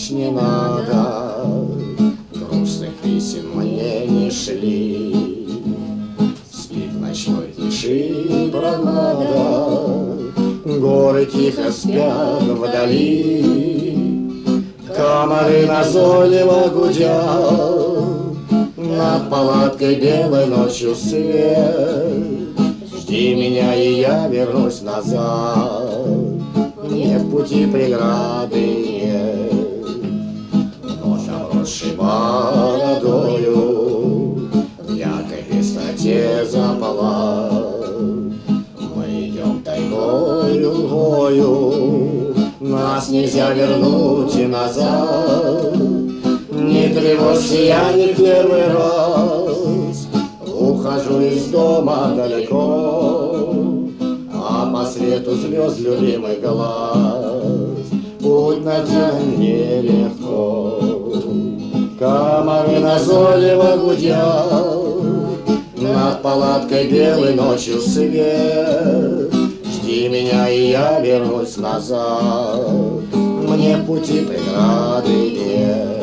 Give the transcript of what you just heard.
ночь не надо, грустных писем мне не шли. Спит в ночной тиши громада, горы тихо спят вдали. Комары назойливо гудят, над палаткой белой ночью свет. Жди меня, и я вернусь назад, мне в пути преграды нет. Вновь обросший бородою, в яркой пестроте запала. Мы идем тайгою, лгою, нас нельзя вернуть и назад. Не тревожься, я не первый раз ухожу из дома далеко, а по свету звезд любимый глаз путь найти нелегко. Комары назойливо гудят, над палаткой белой ночью свет. Жди меня, и я вернусь назад, мне в пути преграды нет.